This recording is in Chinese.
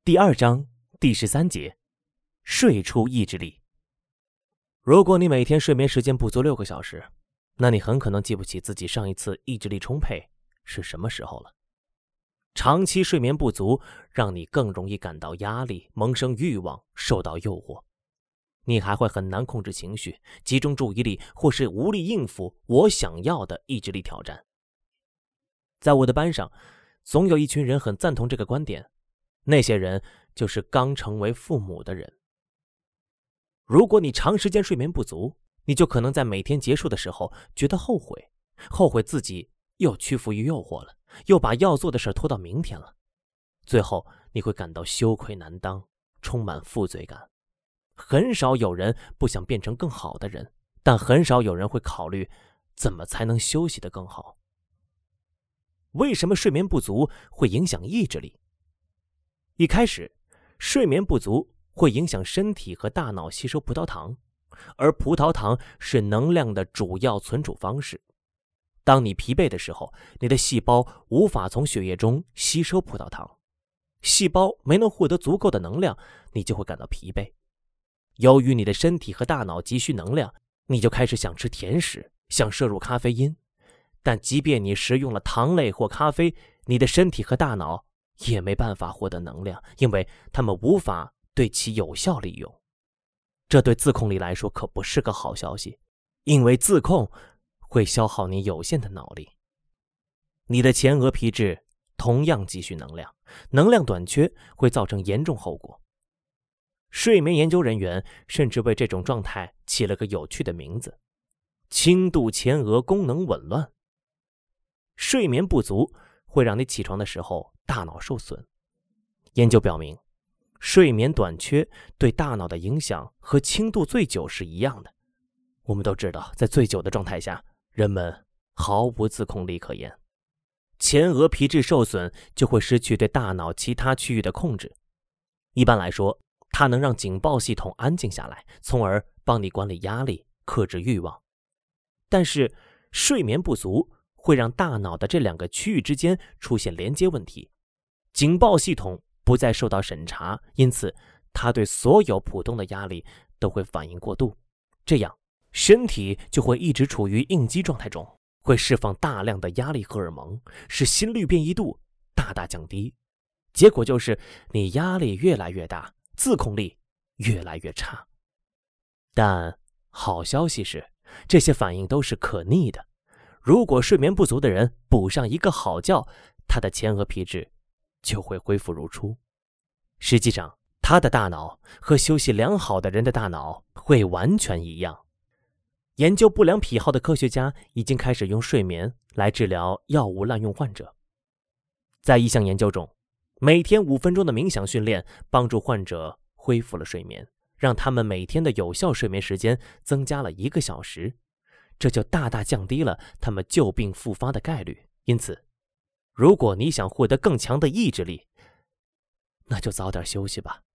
第2章第13节，睡出意志力。如果你每天睡眠时间不足6个小时，那你很可能记不起自己上一次意志力充沛是什么时候了。长期睡眠不足让你更容易感到压力，萌生欲望，受到诱惑。你还会很难控制情绪，集中注意力，或是无力应付我想要的意志力挑战。在我的班上，总有一群人很赞同这个观点，那些人就是刚成为父母的人。如果你长时间睡眠不足，你就可能在每天结束的时候觉得后悔自己又屈服于诱惑了，又把要做的事拖到明天了。最后你会感到羞愧难当，充满负罪感。很少有人不想变成更好的人，但很少有人会考虑怎么才能休息得更好。为什么睡眠不足会影响意志力？一开始，睡眠不足会影响身体和大脑吸收葡萄糖，而葡萄糖是能量的主要存储方式。当你疲惫的时候，你的细胞无法从血液中吸收葡萄糖，细胞没能获得足够的能量，你就会感到疲惫。由于你的身体和大脑急需能量，你就开始想吃甜食，想摄入咖啡因。但即便你食用了糖类或咖啡，你的身体和大脑也没办法获得能量，因为它们无法对其有效利用。这对自控力来说可不是个好消息，因为自控会消耗你有限的脑力。你的前额皮质同样急需能量，能量短缺会造成严重后果。睡眠研究人员甚至为这种状态起了个有趣的名字：轻度前额功能紊乱。睡眠不足会让你起床的时候大脑受损。研究表明，睡眠短缺对大脑的影响和轻度醉酒是一样的。我们都知道，在醉酒的状态下，人们毫无自控力可言。前额皮质受损就会失去对大脑其他区域的控制。一般来说，它能让警报系统安静下来，从而帮你管理压力，克制欲望。但是，睡眠不足会让大脑的这2个区域之间出现连接问题，警报系统不再受到审查，因此它对所有普通的压力都会反应过度，这样身体就会一直处于应激状态中，会释放大量的压力荷尔蒙，使心率变异度大大降低。结果就是你压力越来越大，自控力越来越差。但好消息是，这些反应都是可逆的。如果睡眠不足的人补上一个好觉，他的前额皮质就会恢复如初。实际上，他的大脑和休息良好的人的大脑会完全一样。研究不良癖好的科学家已经开始用睡眠来治疗药物滥用患者。在一项研究中，每天5分钟的冥想训练帮助患者恢复了睡眠，让他们每天的有效睡眠时间增加了1个小时。这就大大降低了他们旧病复发的概率。因此，如果你想获得更强的意志力，那就早点休息吧。